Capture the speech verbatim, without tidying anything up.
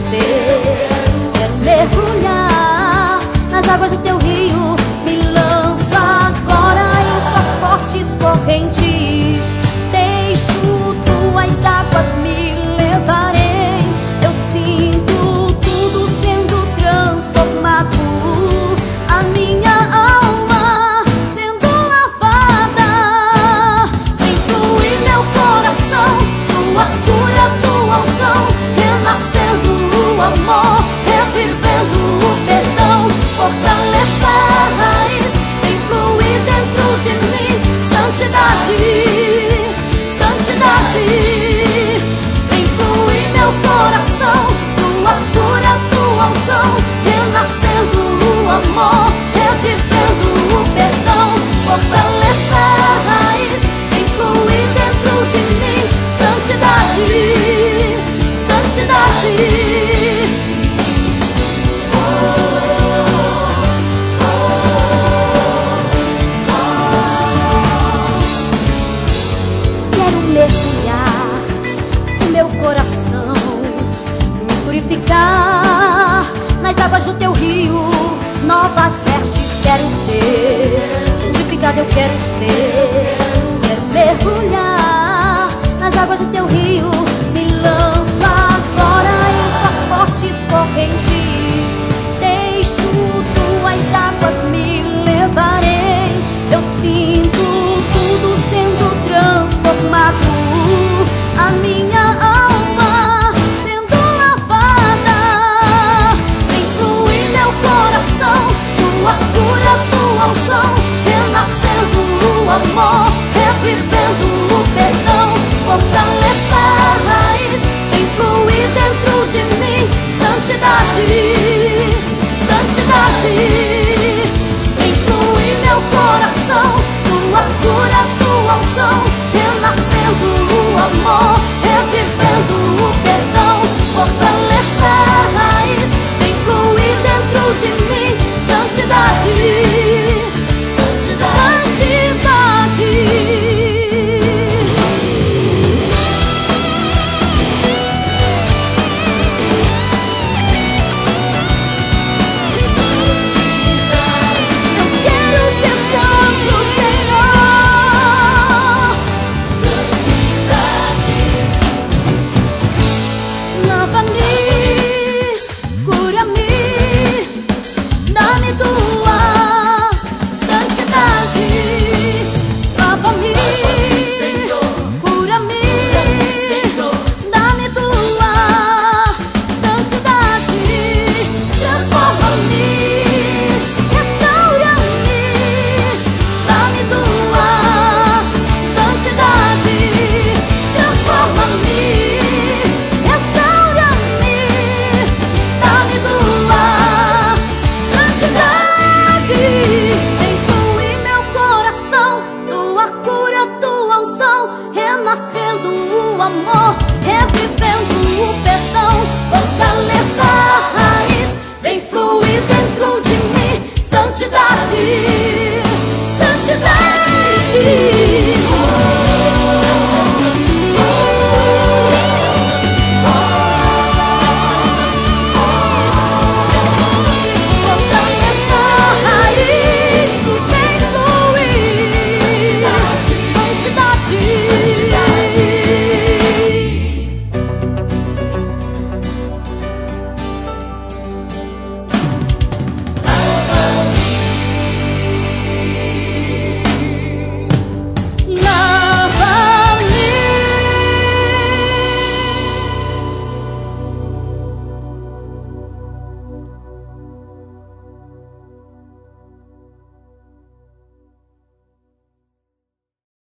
ser. Quero mergulhar nas águas do teu rio. Me lanço agora em tuas fortes correntes. Deixo tuas águas me levarem. Eu sinto tudo sendo transformado. A minha alma sendo lavada. Vem fluir meu coração. Tua cura, tua unção. Renascendo o amor. Revivendo o perdão. Fortaleça a raiz. Vem fluir dentro de mim. Santidade, santidade. Vem fluir meu coração. Tua cura, tua unção. Renascendo o amor. Revivendo o perdão. Fortaleça a raiz. Vem fluir dentro de mim. Santidade, santidade. Mergulhar no meu coração, me purificar nas águas do teu rio. Novas vestes quero ter, santificado eu quero ser. Quero mergulhar nas águas do teu rio. Me lanço agora em tuas fortes correntes. Deixo tuas águas me levarem. Eu sinto tudo sendo transformado. A minha alma sendo lavada. Vem fluir meu coração. Tua cura, tua unção. Renascendo o amor. Revivendo o perdão. Fortaleça a raiz. Vem fluir dentro de mim. Santidade, santidade. Vem fluir meu coração. Tua cura, tua unção. Renascendo o amor. Revivendo o perdão. Fortaleça a raiz. Vem fluir dentro de mim. Santidade, santidade. Renascendo o amor, revivendo o perdão. Fortaleça a raiz, vem fluir dentro de mim. Santidade.